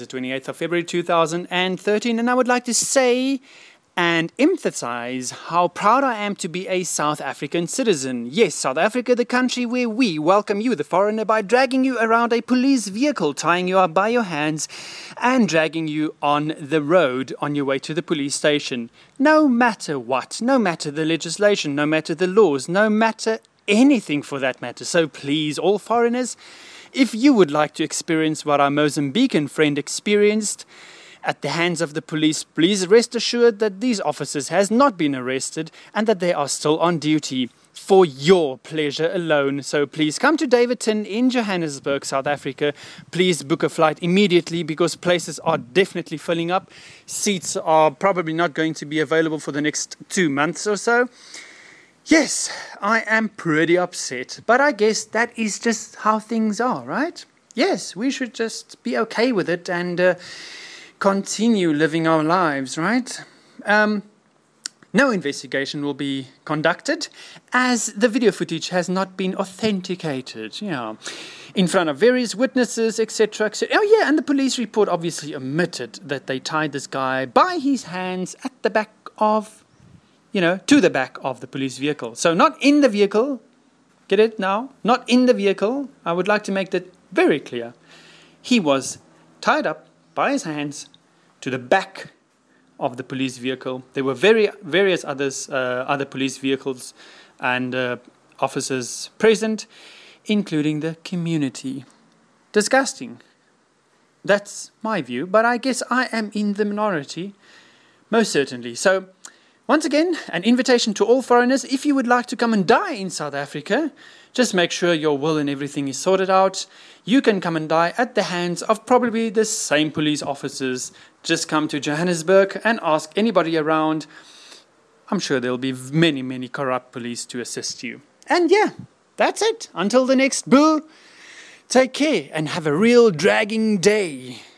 The 28th of February 2013, and I would like to say and emphasize how proud I am to be a South African citizen. Yes, South Africa, the country where we welcome you, the foreigner, by dragging you around a police vehicle, tying you up by your hands and dragging you on the road on your way to the police station. No matter what, no matter the legislation, no matter the laws, no matter anything for that matter. So please, all foreigners, if you would like to experience what our Mozambican friend experienced at the hands of the police, please rest assured that these officers has not been arrested and that they are still on duty for your pleasure alone. So please come to Davidton in Johannesburg, South Africa. Please book a flight immediately because places are definitely filling up. Seats are probably not going to be available for the next 2 months or so. Yes, I am pretty upset, but I guess that is just how things are, right? Yes, we should just be okay with it and continue living our lives, right? No investigation will be conducted as the video footage has not been authenticated, in front of various witnesses, etc., etc. Oh yeah, and the police report obviously admitted that they tied this guy by his hands at the back of to the back of the police vehicle. So not in the vehicle, get it now? Not in the vehicle. I would like to make that very clear. He was tied up by his hands to the back of the police vehicle. There were various other police vehicles and officers present, including the community. Disgusting. That's my view, but I guess I am in the minority, most certainly. So, once again, an invitation to all foreigners. If you would like to come and die in South Africa, just make sure your will and everything is sorted out. You can come and die at the hands of probably the same police officers. Just come to Johannesburg and ask anybody around. I'm sure there'll be many, many corrupt police to assist you. And yeah, that's it. Until the next boo, take care and have a real dragging day.